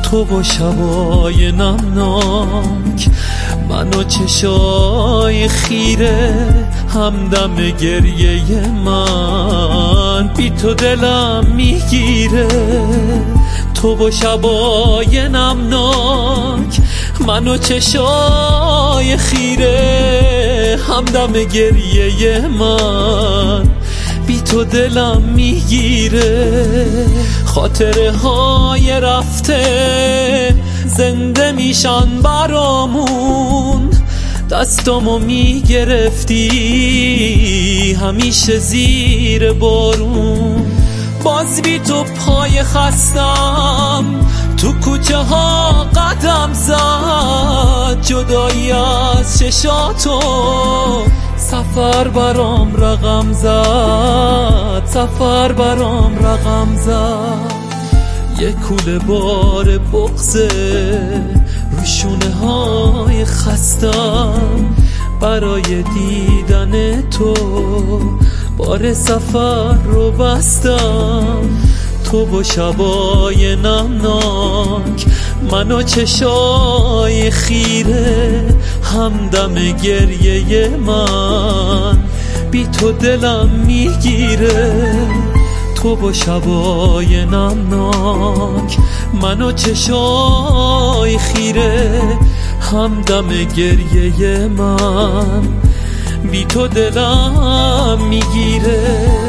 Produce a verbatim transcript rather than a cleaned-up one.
تو با شبای نمناک، من و چشای خیره، همدم گریه من، بی تو دلم میگیره. تو با شبای نمناک، من و چشای خیره، همدم گریه من، بی تو دلم میگیره. خاطره های رفته زنده میشن برامون، دستامو میگرفتی همیشه زیر بارون. باز بی تو پای خستم تو کوچه ها قدم زد، جدایی از چشاتو سفر برام رقم زد، سفر برام رقم زد. یه کوله بار بغضه رو شونه های خستم، برای دیدن تو بار سفر رو بستم. تو با شبای نمناک، من و چشای خیره، همدم گریه من، بی تو دلم میگیره. تو با شبای نمناک، من و چشای خیره، همدم گریه من، بی تو دلم میگیره.